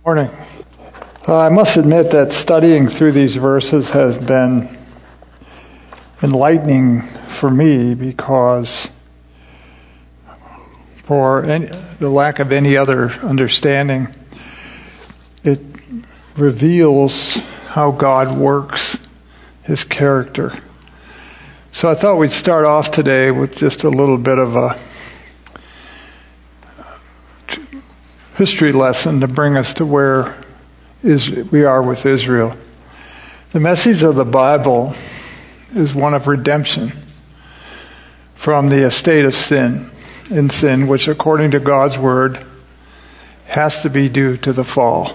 Morning. I must admit that studying through these verses has been enlightening for me because for the lack of any other understanding, it reveals how God works, His character. So I thought we'd start off today with just a little bit of a history lesson to bring us to where we are with Israel. The message of the Bible is one of redemption from the estate of sin, which according to God's word has to be due to the fall.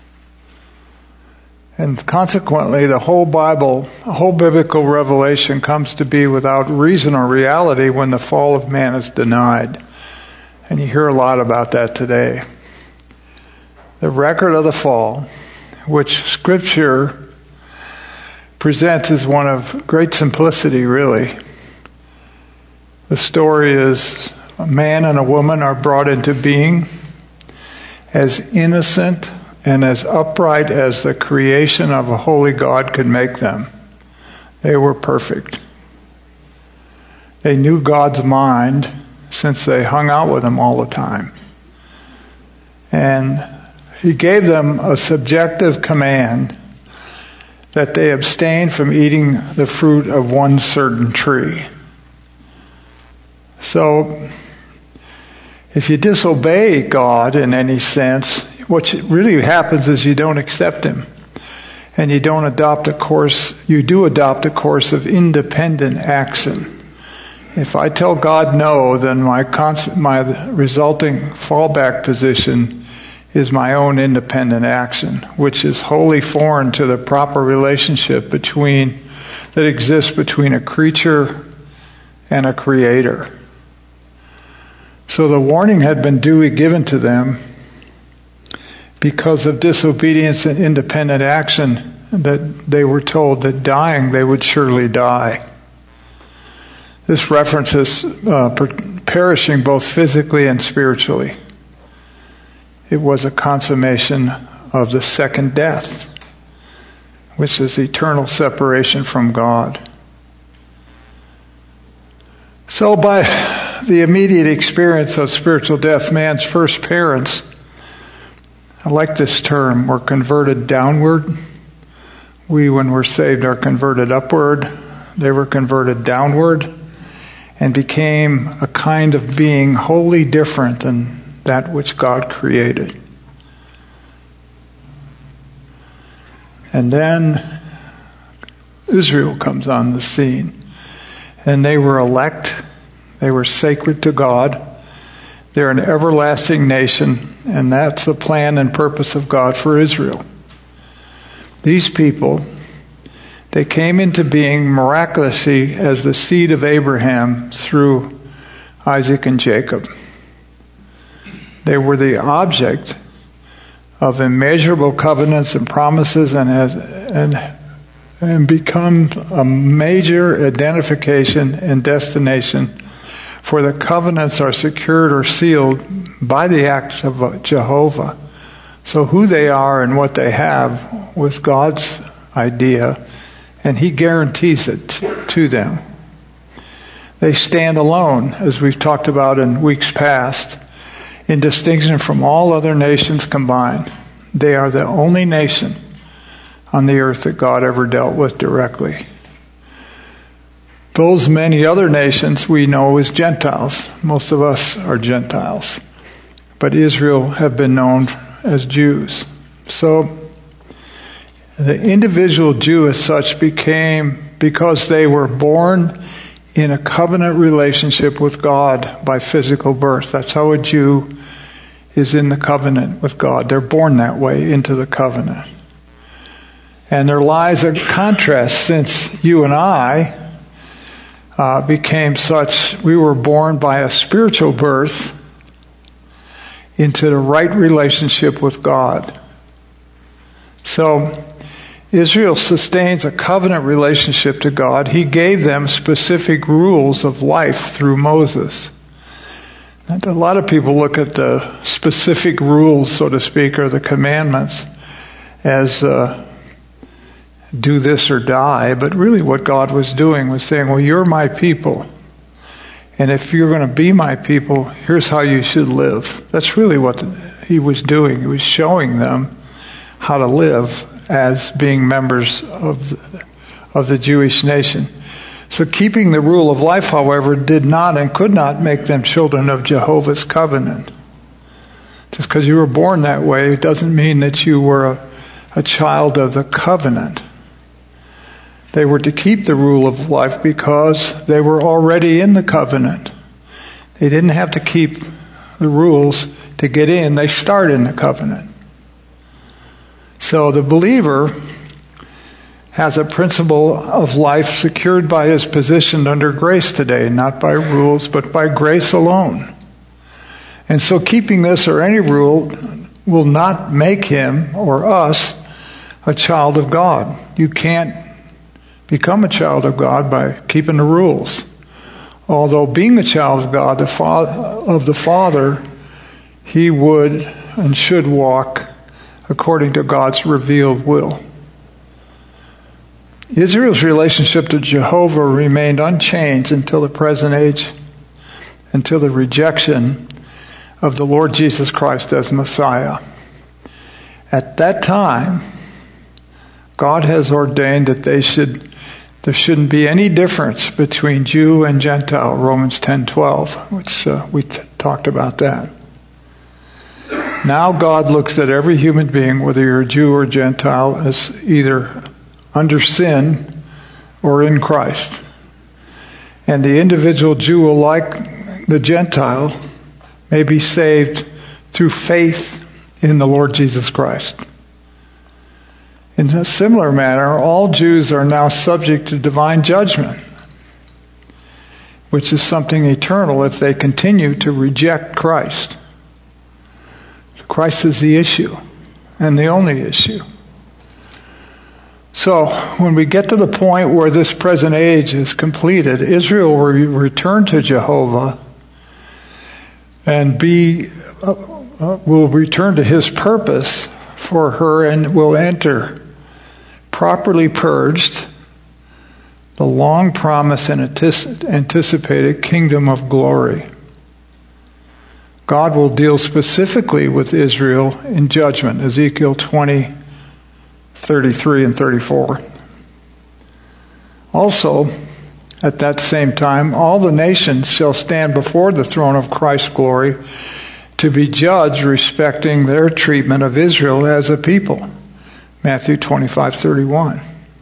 And consequently, the whole Bible, the whole biblical revelation comes to be without reason or reality when the fall of man is denied. And you hear a lot about that today. The record of the fall, which Scripture presents as one of great simplicity, really. The story is a man and a woman are brought into being as innocent and as upright as the creation of a holy God could make them. They were perfect. They knew God's mind since they hung out with Him all the time. And He gave them a subjective command that they abstain from eating the fruit of one certain tree. So, if you disobey God in any sense, what really happens is you don't accept Him. And you do adopt a course of independent action. If I tell God no, then my resulting fallback position is my own independent action, which is wholly foreign to the proper relationship that exists between a creature and a creator. So the warning had been duly given to them because of disobedience and independent action, that they were told that dying they would surely die. This references perishing both physically and spiritually. It was a consummation of the second death, which is eternal separation from God. So by the immediate experience of spiritual death, man's first parents, I like this term, were converted downward. We, when we're saved, are converted upward. They were converted downward and became a kind of being wholly different than that which God created. And then Israel comes on the scene. And they were elect. They were sacred to God. They're an everlasting nation. And that's the plan and purpose of God for Israel. These people, they came into being miraculously as the seed of Abraham through Isaac and Jacob. They were the object of immeasurable covenants and promises and become a major identification and destination, for the covenants are secured or sealed by the acts of Jehovah. So who they are and what they have was God's idea, and He guarantees it to them. They stand alone, as we've talked about in weeks past, in distinction from all other nations combined. They are the only nation on the earth that God ever dealt with directly. Those many other nations we know as Gentiles. Most of us are Gentiles. But Israel have been known as Jews. So the individual Jew as such became, because they were born in a covenant relationship with God by physical birth. That's how a Jew is in the covenant with God. They're born that way into the covenant. And there lies a contrast, since you and I became such, we were born by a spiritual birth into the right relationship with God. So Israel sustains a covenant relationship to God. He gave them specific rules of life through Moses. And a lot of people look at the specific rules, so to speak, or the commandments as do this or die. But really what God was doing was saying, well, you're my people. And if you're going to be my people, here's how you should live. That's really what he was doing. He was showing them how to live as being members of the Jewish nation. So keeping the rule of life, however, did not and could not make them children of Jehovah's covenant. Just because you were born that way doesn't mean that you were a child of the covenant. They were to keep the rule of life because they were already in the covenant. They didn't have to keep the rules to get in. They start in the covenant. So the believer has a principle of life secured by his position under grace today, not by rules, but by grace alone. And so keeping this or any rule will not make him or us a child of God. You can't become a child of God by keeping the rules. Although being a child of God, of the Father, he would and should walk according to God's revealed will. Israel's relationship to Jehovah remained unchanged until the present age, until the rejection of the Lord Jesus Christ as Messiah. At that time, God has ordained that there shouldn't be any difference between Jew and Gentile, Romans 10:12, which we talked about that. Now God looks at every human being, whether you're a Jew or Gentile, as either under sin or in Christ. And the individual Jew, like the Gentile, may be saved through faith in the Lord Jesus Christ. In a similar manner, all Jews are now subject to divine judgment, which is something eternal if they continue to reject Christ. Christ is the issue, and the only issue. So, when we get to the point where this present age is completed, Israel will return to Jehovah and will return to his purpose for her and will enter, properly purged, the long promised and anticipated kingdom of glory. God will deal specifically with Israel in judgment, Ezekiel 20:33 and 34. Also, at that same time, all the nations shall stand before the throne of Christ's glory to be judged respecting their treatment of Israel as a people, Matthew 25:31.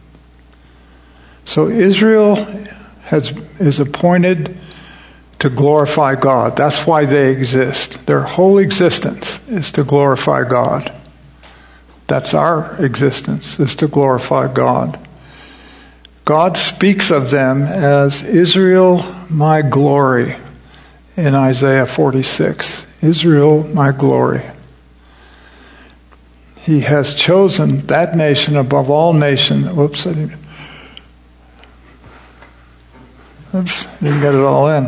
So Israel is appointed to glorify God. That's why they exist. Their whole existence is to glorify God. That's our existence, is to glorify God. God speaks of them as Israel, my glory, in Isaiah 46. Israel, my glory. He has chosen that nation above all nations. Didn't get it all in.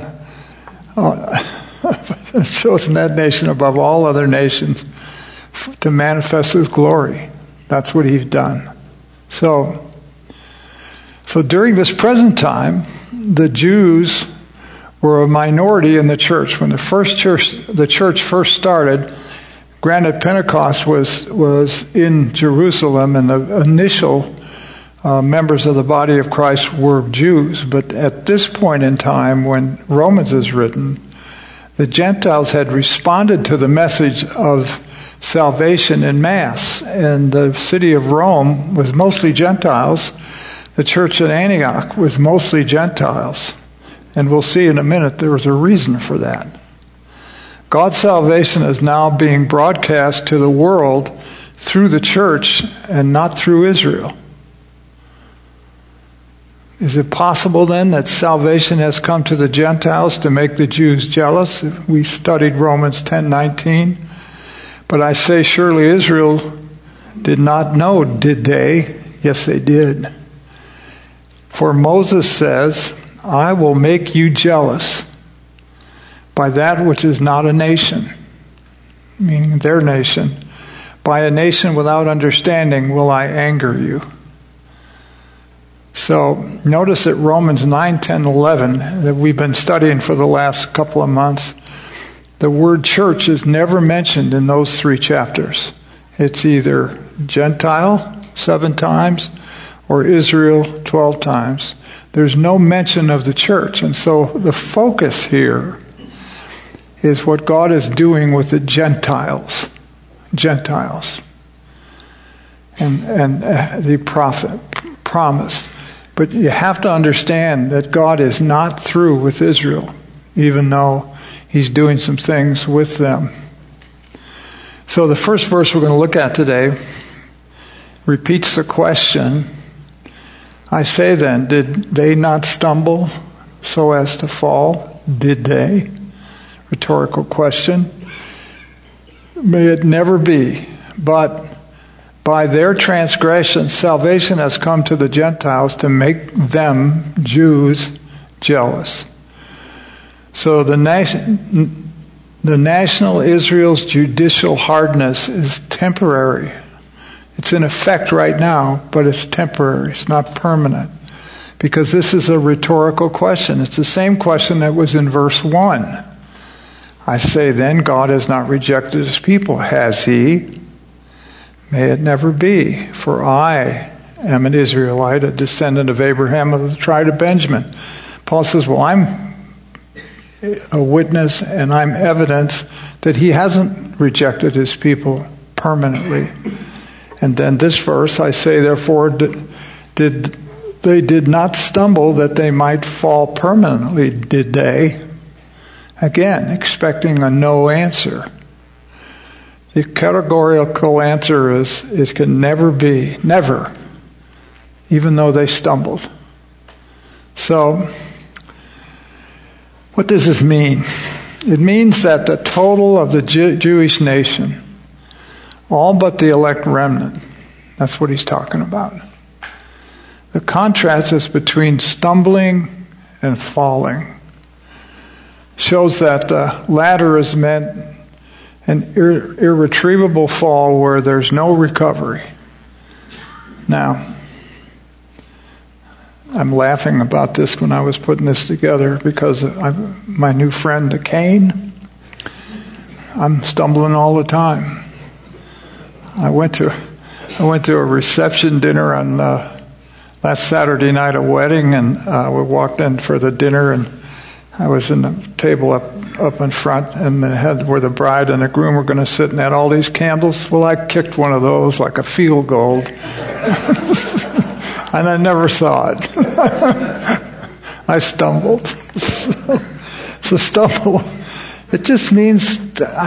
Has chosen that nation above all other nations to manifest his glory. That's what he's done. So during this present time, the Jews were a minority in the church. When the church first started, granted Pentecost was in Jerusalem, and the initial members of the body of Christ were Jews. But at this point in time, when Romans is written, the Gentiles had responded to the message of salvation en masse. And the city of Rome was mostly Gentiles. The church at Antioch was mostly Gentiles. And we'll see in a minute there was a reason for that. God's salvation is now being broadcast to the world through the church and not through Israel. Is it possible then that salvation has come to the Gentiles to make the Jews jealous? We studied Romans 10:19. But I say, surely Israel did not know, did they? Yes, they did. For Moses says, I will make you jealous by that which is not a nation, meaning their nation. By a nation without understanding will I anger you. So notice that Romans 9, 10, 11, that we've been studying for the last couple of months, the word church is never mentioned in those 3 chapters. It's either Gentile 7 times or Israel 12 times. There's no mention of the church. And so the focus here is what God is doing with the Gentiles. And the prophet promised. But you have to understand that God is not through with Israel, even though he's doing some things with them. So the first verse we're going to look at today repeats the question, I say then, did they not stumble so as to fall? Did they? Rhetorical question. May it never be, but by their transgression, salvation has come to the Gentiles to make them, Jews, jealous. So the national Israel's judicial hardness is temporary. It's in effect right now, but it's temporary. It's not permanent. Because this is a rhetorical question. It's the same question that was in verse 1. I say then, God has not rejected his people. Has he? May it never be. For I am an Israelite, a descendant of Abraham of the tribe of Benjamin. Paul says, well, I'm a witness and I'm evidence that he hasn't rejected his people permanently. And then this verse, I say, therefore, they did not stumble that they might fall permanently, did they? Again, expecting a no answer. The categorical answer is, it can never be, never, even though they stumbled. So, what does this mean? It means that the total of the Jewish nation, all but the elect remnant, that's what he's talking about. The contrast is between stumbling and falling. Shows that the latter is meant an irretrievable fall where there's no recovery. Now, I'm laughing about this when I was putting this together because my new friend, the Cane, I'm stumbling all the time. I went to a reception dinner on last Saturday night, a wedding, and we walked in for the dinner, and I was in the table up in front, and where the bride and the groom were going to sit, and had all these candles. Well, I kicked one of those like a field goal, and I never saw it. I stumbled. So stumble, it just means,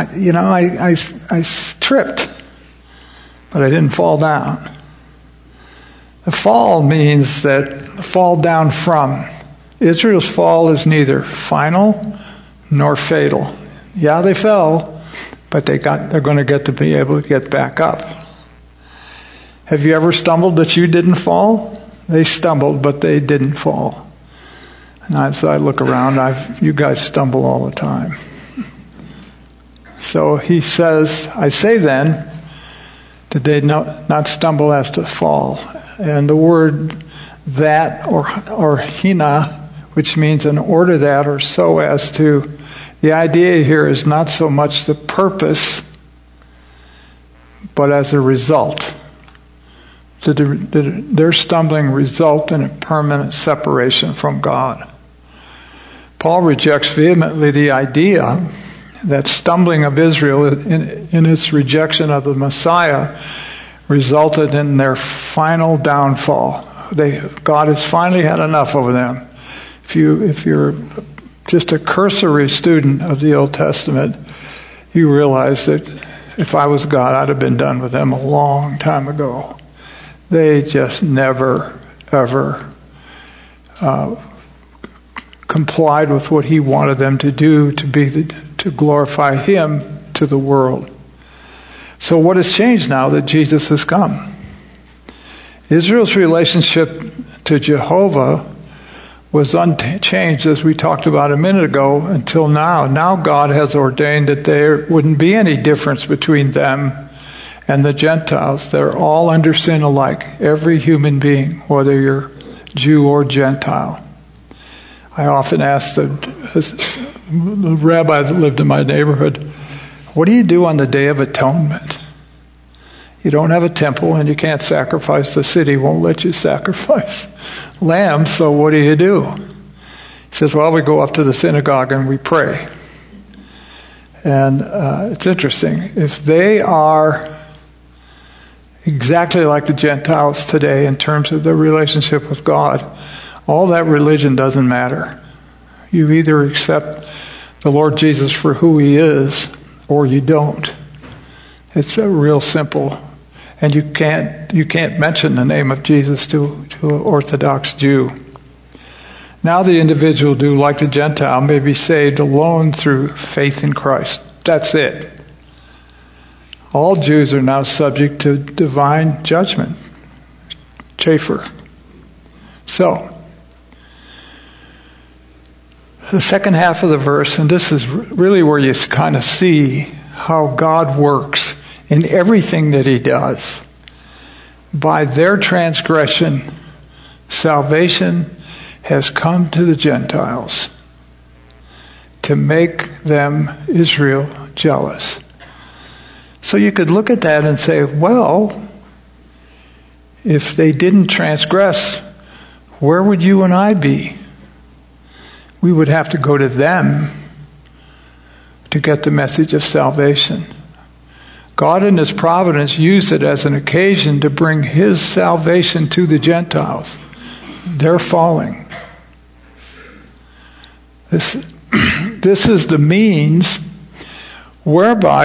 I tripped, but I didn't fall down. The fall means that fall down from. Israel's fall is neither final nor fatal. Yeah, they fell, but they're going to be able to get back up. Have you ever stumbled that you didn't fall? They stumbled, but they didn't fall. And as I look around, you guys stumble all the time. So he says, I say then, did they not stumble as to fall? And the word that or hina, which means in order that or so as to, the idea here is not so much the purpose, but as a result. Did their stumbling result in a permanent separation from God? Paul rejects vehemently the idea that stumbling of Israel in its rejection of the Messiah resulted in their final downfall. God has finally had enough of them. If you're just a cursory student of the Old Testament, you realize that if I was God, I'd have been done with them a long time ago. They just never, ever complied with what he wanted them to do to glorify him to the world. So what has changed now that Jesus has come? Israel's relationship to Jehovah was unchanged, as we talked about a minute ago, until now. Now God has ordained that there wouldn't be any difference between them and the Gentiles. They're all under sin alike, every human being, whether you're Jew or Gentile. I often ask the rabbi that lived in my neighborhood, what do you do on the Day of Atonement? You don't have a temple and you can't sacrifice. The city won't let you sacrifice lambs, so what do? He says, well, we go up to the synagogue and we pray. And it's interesting. If they are exactly like the Gentiles today in terms of their relationship with God, all that religion doesn't matter. You either accept the Lord Jesus for who he is or you don't. It's a real simple. And you can't mention the name of Jesus to an Orthodox Jew. Now the individual, like the Gentile, may be saved alone through faith in Christ. That's it. All Jews are now subject to divine judgment. Schaeffer. So, the second half of the verse, and this is really where you kind of see how God works in everything that he does. By their transgression, salvation has come to the Gentiles to make them, Israel, jealous. So you could look at that and say, well, if they didn't transgress, where would you and I be? We would have to go to them to get the message of salvation. God in his providence used it as an occasion to bring his salvation to the Gentiles. They're falling. This is the means whereby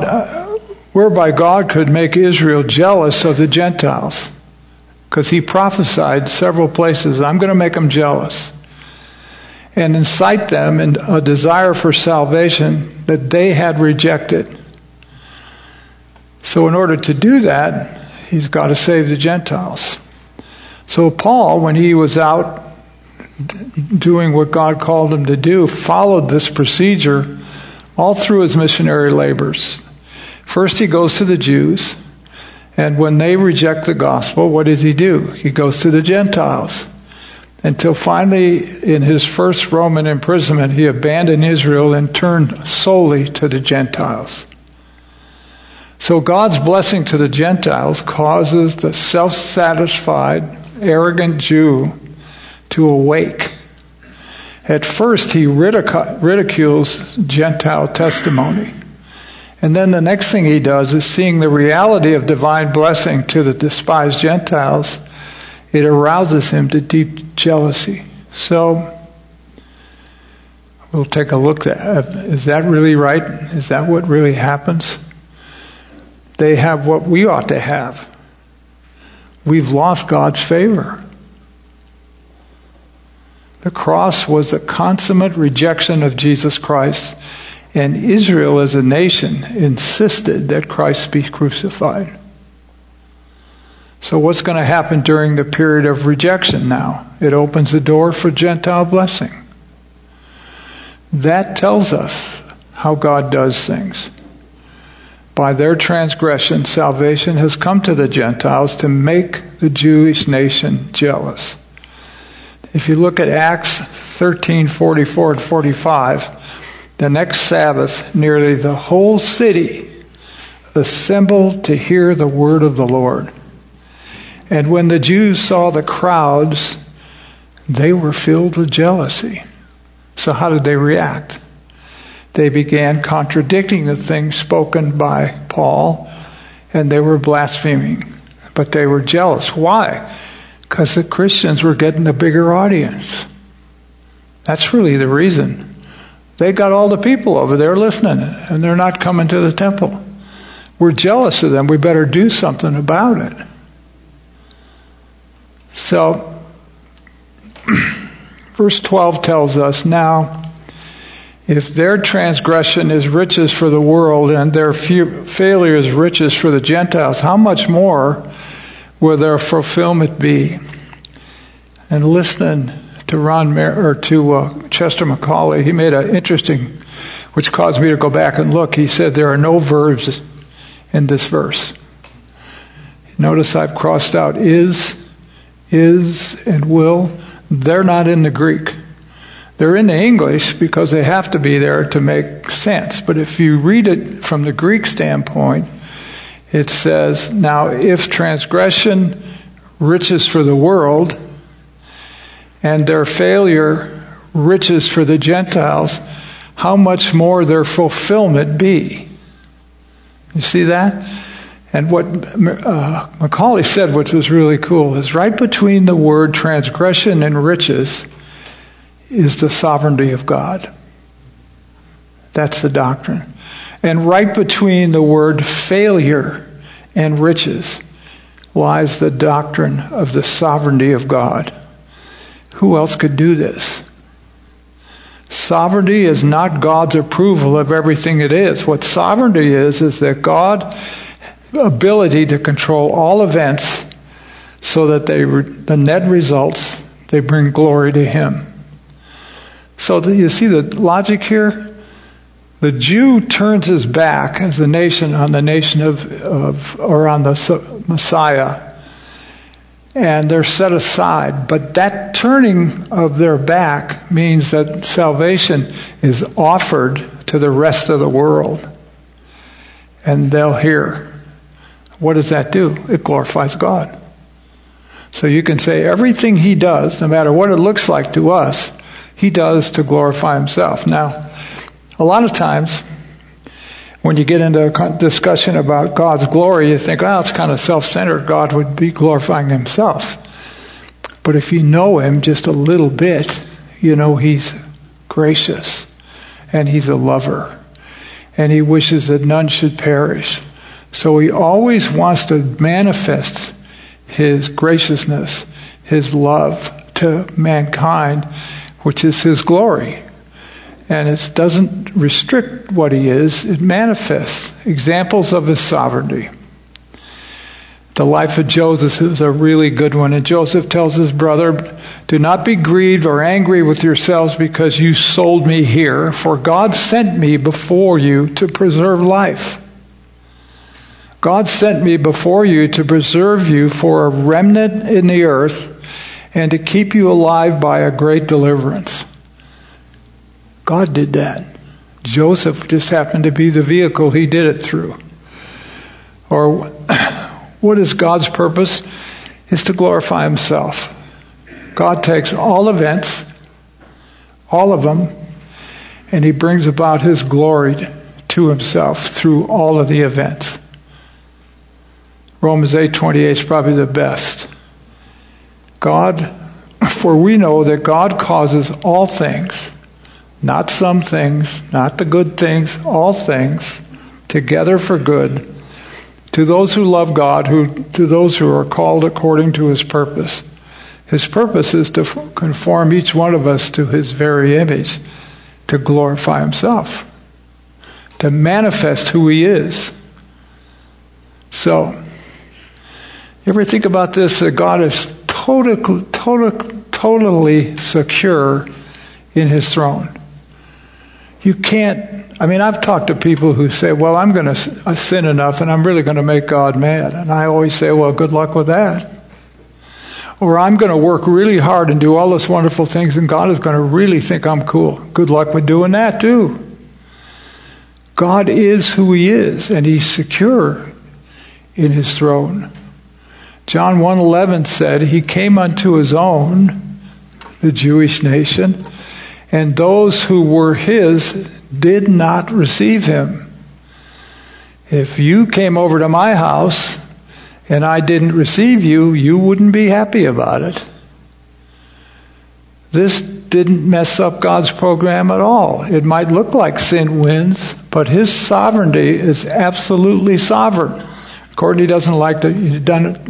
God could make Israel jealous of the Gentiles. Because he prophesied several places, I'm going to make them jealous. And incite them in a desire for salvation that they had rejected. So in order to do that, he's got to save the Gentiles. So Paul, when he was out doing what God called him to do, followed this procedure all through his missionary labors. First he goes to the Jews, and when they reject the gospel, what does he do? He goes to the Gentiles. Until finally, in his first Roman imprisonment, he abandoned Israel and turned solely to the Gentiles. So God's blessing to the Gentiles causes the self-satisfied, arrogant Jew to awake. At first, he ridicules Gentile testimony. And then the next thing he does is, seeing the reality of divine blessing to the despised Gentiles, it arouses him to deep jealousy. So, we'll take a look at that. Is that really right? Is that what really happens? They have what we ought to have. We've lost God's favor. The cross was a consummate rejection of Jesus Christ, and Israel as a nation insisted that Christ be crucified. So what's going to happen during the period of rejection now? It opens the door for Gentile blessing. That tells us how God does things. By their transgression, salvation has come to the Gentiles to make the Jewish nation jealous. If you look at Acts 13:44 and 45, the next Sabbath, nearly the whole city assembled to hear the word of the Lord. And when the Jews saw the crowds, they were filled with jealousy. So how did they react? They began contradicting the things spoken by Paul, and they were blaspheming. But they were jealous. Why? Because the Christians were getting a bigger audience. That's really the reason. They got all the people over there listening, and they're not coming to the temple. We're jealous of them. We better do something about it. So, verse 12 tells us, now, if their transgression is riches for the world and their failure is riches for the Gentiles, how much more will their fulfillment be? And listen Chester McCauley. He made an interesting, which caused me to go back and look. He said there are no verbs in this verse. Notice I've crossed out is, and will. They're not in the Greek. They're in the English because they have to be there to make sense. But if you read it from the Greek standpoint, it says, now if transgression riches for the world, and their failure riches for the Gentiles, how much more their fulfillment be? You see that? And what Macaulay said, which was really cool, is right between the word transgression and riches is the sovereignty of God. That's the doctrine. And right between the word failure and riches lies the doctrine of the sovereignty of God. Who else could do this? Sovereignty is not God's approval of everything it is. What sovereignty is that God's ability to control all events so that the net results, they bring glory to Him. So you see the logic here? The Jew turns his back as a nation on the nation on the Messiah, and they're set aside. But that turning of their back means that salvation is offered to the rest of the world, and they'll hear. What does that do? It glorifies God. So you can say everything He does, no matter what it looks like to us, He does to glorify Himself. Now, a lot of times, when you get into a discussion about God's glory, you think, well, it's kind of self-centered. God would be glorifying Himself. But if you know Him just a little bit, you know He's gracious, and He's a lover, and He wishes that none should perish. So He always wants to manifest His graciousness, His love to mankind, which is His glory. And it doesn't restrict what He is, it manifests examples of His sovereignty. The life of Joseph is a really good one. And Joseph tells his brother, do not be grieved or angry with yourselves because you sold me here, for God sent me before you to preserve life. God sent me before you to preserve you for a remnant in the earth and to keep you alive by a great deliverance. God did that. Joseph just happened to be the vehicle He did it through. Or what is God's purpose? Is to glorify Himself. God takes all events, all of them, and He brings about His glory to Himself through all of the events. Romans 8:28 is probably the best. For we know that God causes all things, not some things, not the good things, all things, together for good, to those who love God, to those who are called according to His purpose. His purpose is to conform each one of us to His very image, to glorify Himself, to manifest who He is. So, you ever think about this, that God is totally secure in His throne? You can't, I've talked to people who say, well, I'm going to sin enough and I'm really going to make God mad. And I always say, well, good luck with that. Or I'm going to work really hard and do all those wonderful things and God is going to really think I'm cool. Good luck with doing that too. God is who He is, and He's secure in His throne. John 1:11 said, He came unto His own, the Jewish nation, and those who were His did not receive Him. If you came over to my house and I didn't receive you, you wouldn't be happy about it. This didn't mess up God's program at all. It might look like sin wins, but His sovereignty is absolutely sovereign. Courtney doesn't like that you've done it.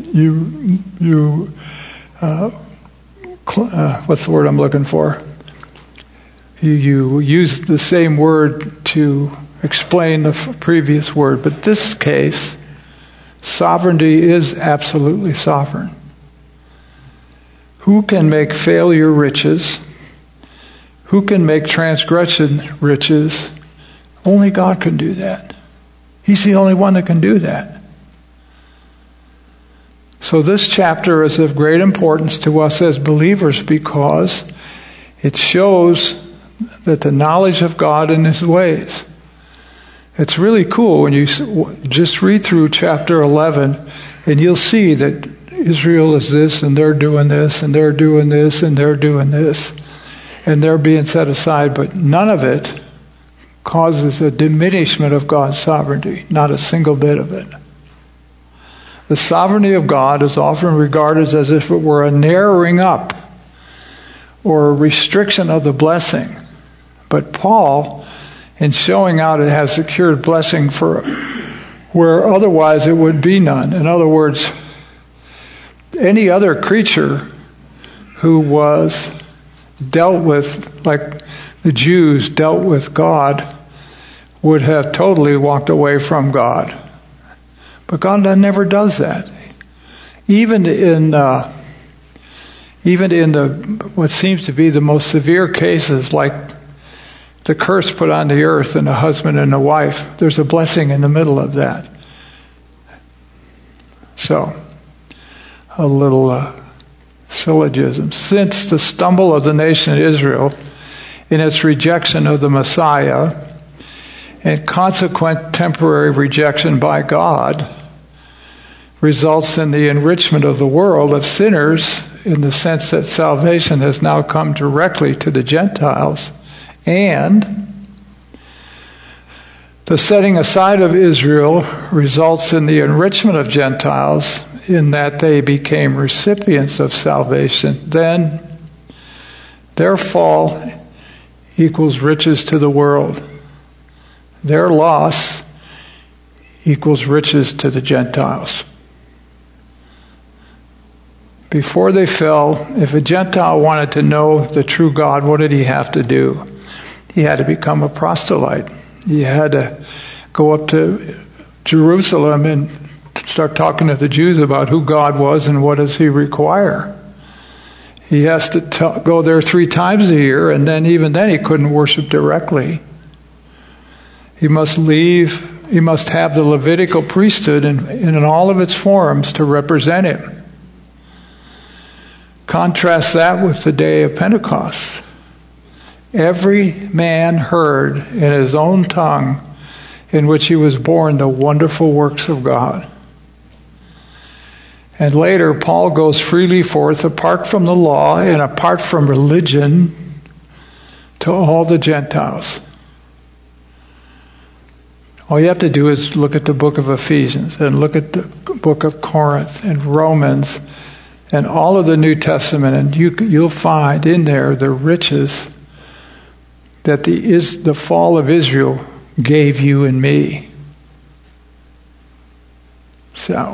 What's the word I'm looking for? You use the same word to explain the previous word, but this case, sovereignty is absolutely sovereign. Who can make failure riches? Who can make transgression riches? Only God can do that. He's the only one that can do that. So this chapter is of great importance to us as believers because it shows that the knowledge of God and His ways. It's really cool when you just read through chapter 11 and you'll see that Israel is this and they're doing this and they're doing this and they're doing this and they're being set aside, but none of it causes a diminishment of God's sovereignty, not a single bit of it. The sovereignty of God is often regarded as if it were a narrowing up or a restriction of the blessing. But Paul, in showing out it has secured blessing for where otherwise it would be none. In other words, any other creature who was dealt with like the Jews dealt with God would have totally walked away from God. But God never does that. Even in the what seems to be the most severe cases, like the curse put on the earth and a husband and a wife, there's a blessing in the middle of that. So, a little syllogism. Since the stumble of the nation of Israel in its rejection of the Messiah and consequent temporary rejection by God results in the enrichment of the world of sinners in the sense that salvation has now come directly to the Gentiles, and the setting aside of Israel results in the enrichment of Gentiles in that they became recipients of salvation, then their fall equals riches to the world. Their loss equals riches to the Gentiles. Before they fell, if a Gentile wanted to know the true God, what did he have to do? He had to become a proselyte. He had to go up to Jerusalem and start talking to the Jews about who God was and what does He require. He has to go there 3 times a year, and then even then he couldn't worship directly. He must leave. He must have the Levitical priesthood in all of its forms to represent Him. Contrast that with the day of Pentecost. Every man heard in his own tongue in which he was born the wonderful works of God. And later, Paul goes freely forth, apart from the law and apart from religion, to all the Gentiles. All you have to do is look at the book of Ephesians and look at the book of Corinth and Romans and all of the New Testament, and you'll find in there the riches that the fall of Israel gave you and me. So,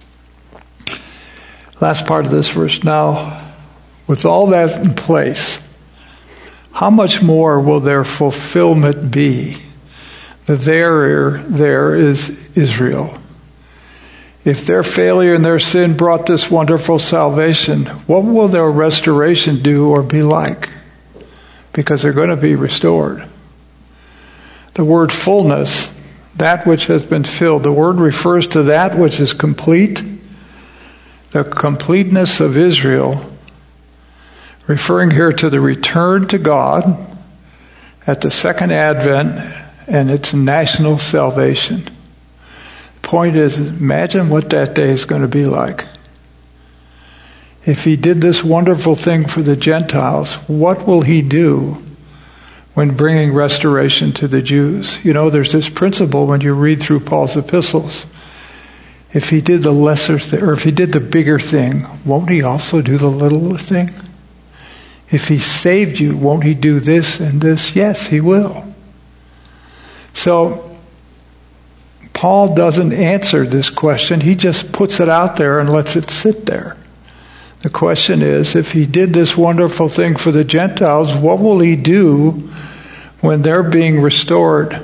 last part of this verse. Now, with all that in place, how much more will their fulfillment be? The there is Israel. If their failure and their sin brought this wonderful salvation, what will their restoration do or be like? Because they're going to be restored. The word fullness, that which has been filled, the word refers to that which is complete, the completeness of Israel, referring here to the return to God at the second advent and its national salvation. The point is, imagine what that day is going to be like. If He did this wonderful thing for the Gentiles, what will He do when bringing restoration to the Jews? You know, there's this principle when you read through Paul's epistles. If He did the lesser thing, or if He did the bigger thing, won't He also do the littler thing? If He saved you, won't He do this and this? Yes, He will. So, Paul doesn't answer this question. He just puts it out there and lets it sit there. The question is, if He did this wonderful thing for the Gentiles, what will He do when they're being restored?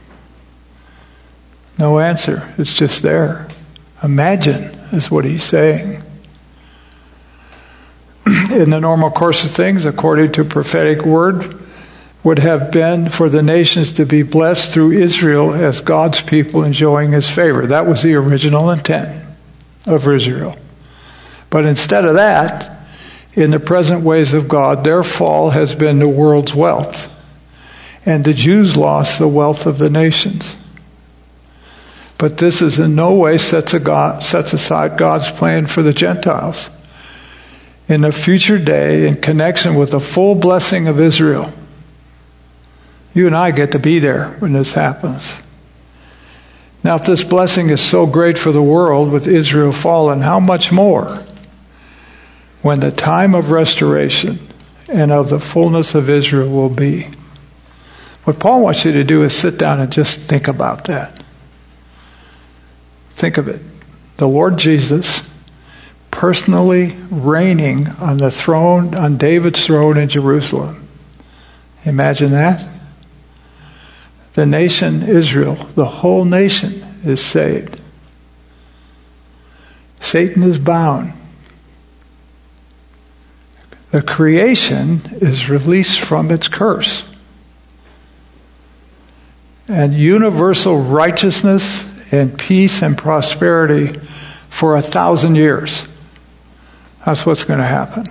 No answer. It's just there. Imagine is what he's saying. in the normal course of things, according to prophetic word, would have been for the nations to be blessed through Israel as God's people enjoying his favor. That was the original intent of Israel. But instead of that, in the present ways of God, their fall has been the world's wealth. And the Jews lost the wealth of the nations. But this is in no way sets aside God's plan for the Gentiles. In a future day, in connection with the full blessing of Israel, you and I get to be there when this happens. Now, if this blessing is so great for the world with Israel fallen, how much more when the time of restoration and of the fullness of Israel will be? What Paul wants you to do is sit down and just think about that. Think of it. The Lord Jesus personally reigning on the throne, on David's throne in Jerusalem. Imagine that. The nation Israel, the whole nation is saved. Satan is bound. The creation is released from its curse. And universal righteousness and peace and prosperity for 1,000 years. That's what's going to happen.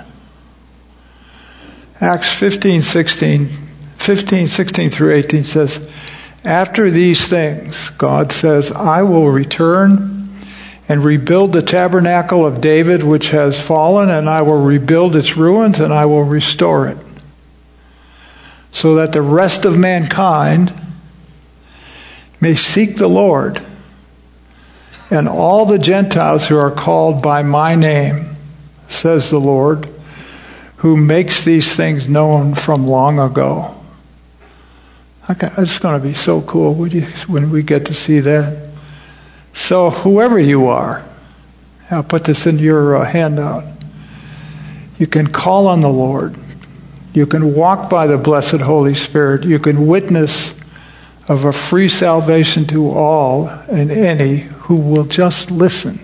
Acts 15:16 through 18 says, after these things, God says, I will return and rebuild the tabernacle of David which has fallen, and I will rebuild its ruins, and I will restore it, so that the rest of mankind may seek the Lord, and all the Gentiles who are called by my name, says the Lord, who makes these things known from long ago. It's going to be so cool when we get to see that. So whoever you are, I'll put this in your handout. You can call on the Lord. You can walk by the blessed Holy Spirit. You can witness of a free salvation to all and any who will just listen.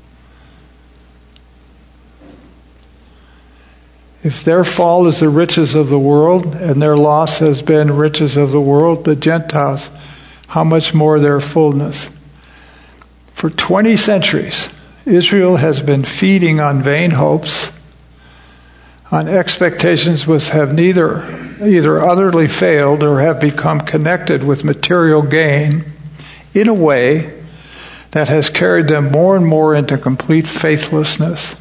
If their fall is the riches of the world, and their loss has been riches of the world, the Gentiles, how much more their fullness? For 20 centuries, Israel has been feeding on vain hopes, on expectations which have either utterly failed or have become connected with material gain in a way that has carried them more and more into complete faithlessness.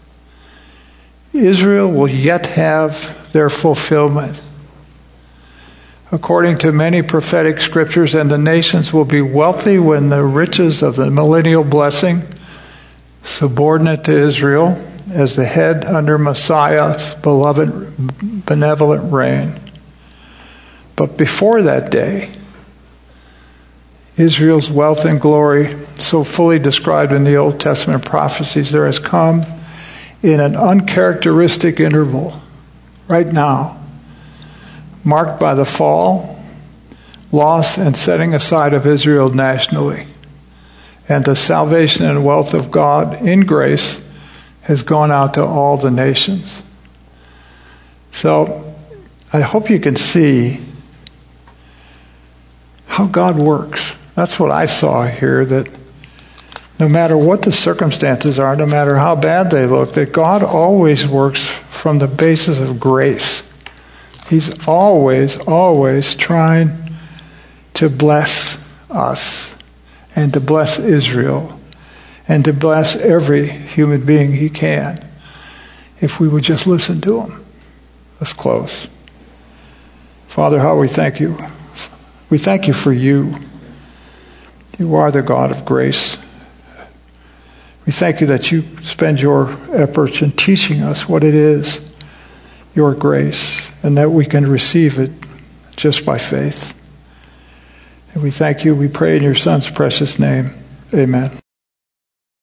Israel will yet have their fulfillment. According to many prophetic scriptures, and the nations will be wealthy when the riches of the millennial blessing, subordinate to Israel, as the head under Messiah's beloved, benevolent reign. But before that day, Israel's wealth and glory, so fully described in the Old Testament prophecies, there has come in an uncharacteristic interval, right now, marked by the fall, loss, and setting aside of Israel nationally. And the salvation and wealth of God in grace has gone out to all the nations. So I hope you can see how God works. That's what I saw here, that no matter what the circumstances are, no matter how bad they look, that God always works from the basis of grace. He's always, always trying to bless us and to bless Israel and to bless every human being he can if we would just listen to him. Let's close. Father, how we thank you. We thank you for you. You are the God of grace. We thank you that you spend your efforts in teaching us what it is, your grace, and that we can receive it just by faith. And we thank you. We pray in your Son's precious name. Amen.